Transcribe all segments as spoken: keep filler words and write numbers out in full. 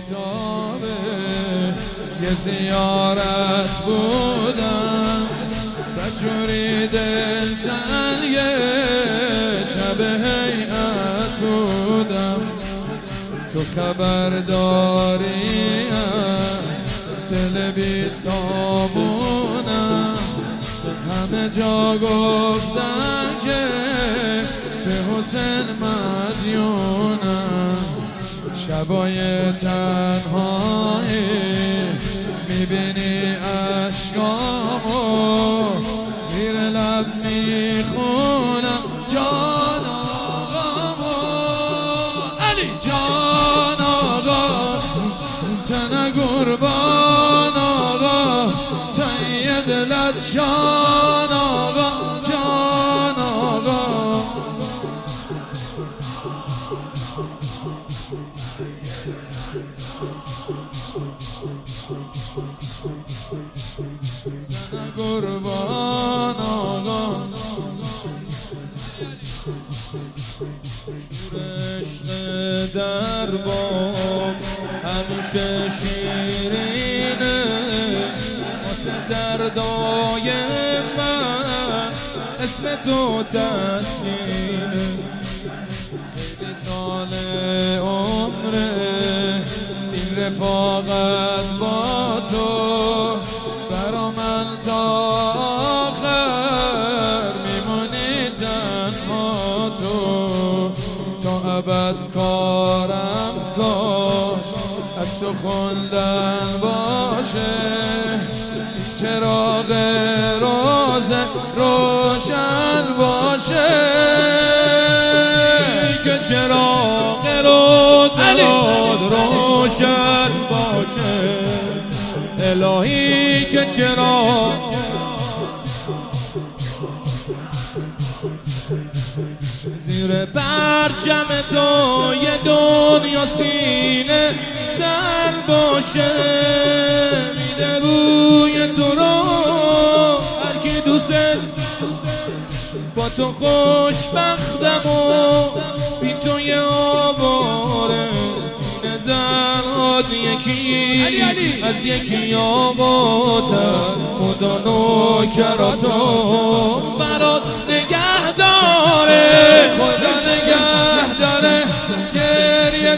بیتابه یه زیارت بودم بجوری دلتنگ شب هیئت بودم تو خبر داری دل بی صابونم همه جا گفتن که به حسین مدیونم شبای تنهایی میبینی اشکامو زیر لب میخونم جان آقامو علی جان آقا سن قربان آقا سید لطشان آقا جان آقا سن قربان آقا عشق در بام همیشه شیرینه واسه دردای من اسم تو تسکینه خیلی سال عمره این رفاقت با تو برا من تا آخر میمونی تنها تو تا ابد کارم کاش از تو خوندن باشه چراغ روزه روشن باشه که چراغ روزه روشن باشه الهی که چراغ زیر پرچم تو یه دنیا سینه زن باشه میده بوی تو رو هر کی دوست با تو خوشبختم و بی تو یه آواره سینه زنات یکی از یکی آقاتر خدا نوکراتو برات نگه داره خدا نگه داره گریه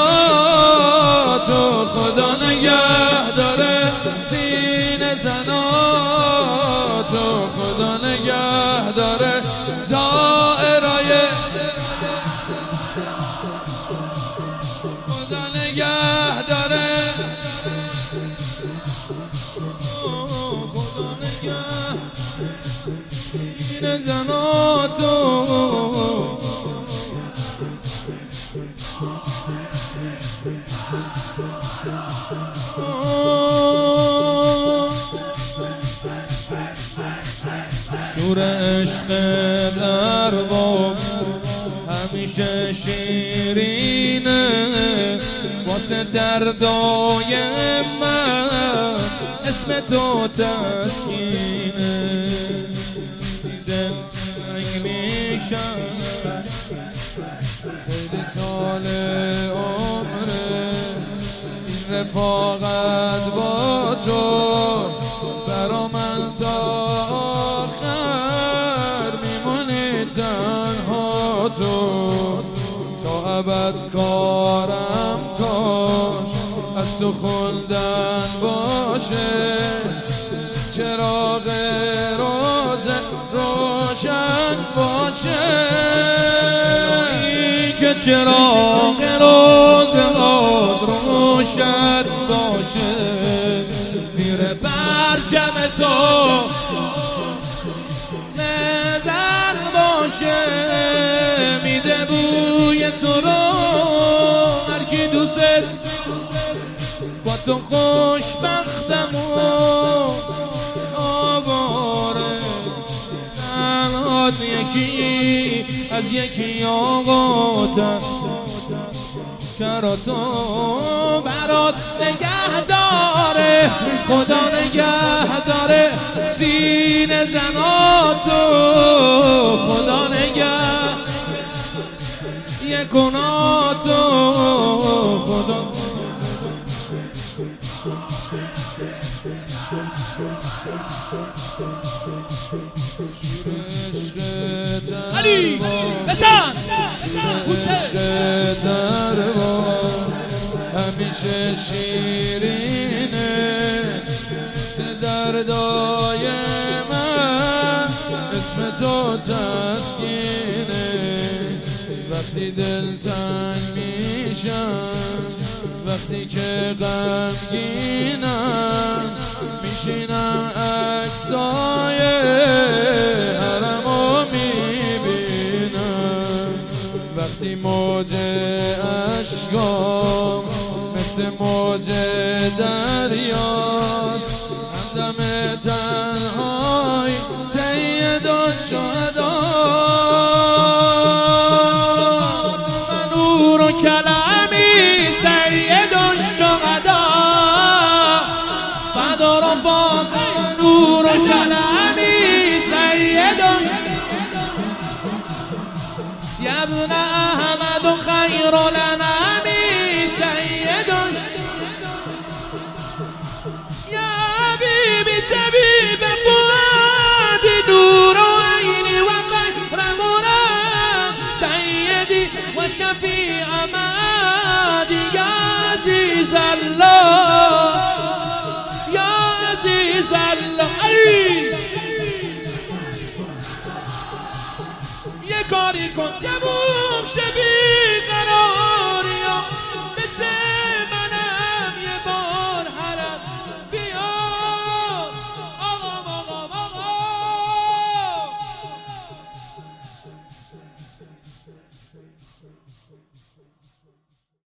کناتو خدا نگه داره سینه زناتو خدا نگه داره زائرای خدا نگه داره خدا نگه سینه زناتو شور عشق در بام همیشه شیرینه واسه دردای من اسم تو تسکینه زنگ میشم خیلی سال عمره این رفاقت با تو برا من تا آخر میمونی تنها تو تا ابد کارم کاش از تو خوندن باشه چراغ روزه روشن باشه که چراغ روزه روشن باشه زیر پرچم تو نظر باشه میده بوی تو رو هر کی دوست با تو خوشبختم و آواره تنهات یکی از یکی آقاتر کراتو برات نگه داره خدا نگه داره سینه زناتو خدا نگه یکوناتو خدا بزن عشق دربار همیشه شیرینه سه دردای من اسم تو تسکینه وقتی دل تنگ میشم وقتی که غمگینم میشینم عکسای حرمو میبینم وقتی موج اشکام مثل موج دریاست همدم تنهای سید الشهدا نور کلامی سید الشهدا بدر باد نور کلامی سید یا ابن احمد خیر الانام سید یا حبیبی طبیب فؤاد نور عینی و قهرمان سیدی و شفیع معادی یا عزیز الله یا عزیز الله یه کاری کن تموم شبی